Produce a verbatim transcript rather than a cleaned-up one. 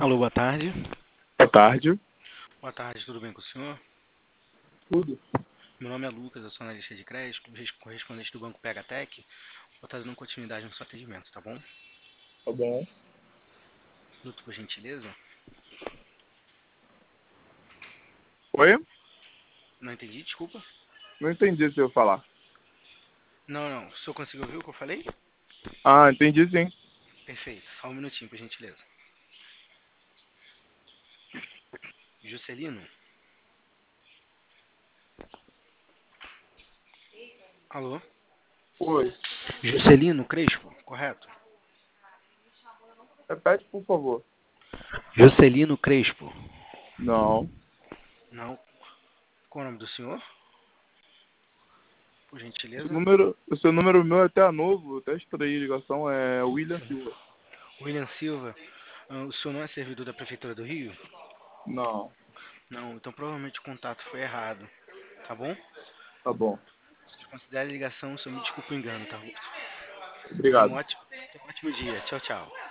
Alô, boa tarde. Boa tarde. Boa tarde, tudo bem com o senhor? Tudo. Meu nome é Lucas, eu sou analista de crédito, res- correspondente do Banco PHTech. Vou estar dando continuidade no seu atendimento, tá bom? Tá bom. Minuto, por gentileza. Oi? Não entendi, desculpa. Não entendi se eu falar. Não, não. O senhor conseguiu ouvir o que eu falei? Ah, entendi sim. Perfeito. Só um minutinho, por gentileza. Juscelino? Alô? Oi. Juscelino Crespo, correto? Repete, por favor. Juscelino Crespo. Não. Não. Qual é o nome do senhor? Por Esse gentileza. número, o seu número meu é até novo, até estranhei a ligação, é William Silva. William Silva. Ah, o senhor não é servidor da Prefeitura do Rio? Não. Não, então provavelmente o contato foi errado, tá bom? Tá bom. Considere a ligação, só me desculpe o engano, tá bom? Tenha um Obrigado. ótimo, tenha um ótimo dia. Tchau, tchau.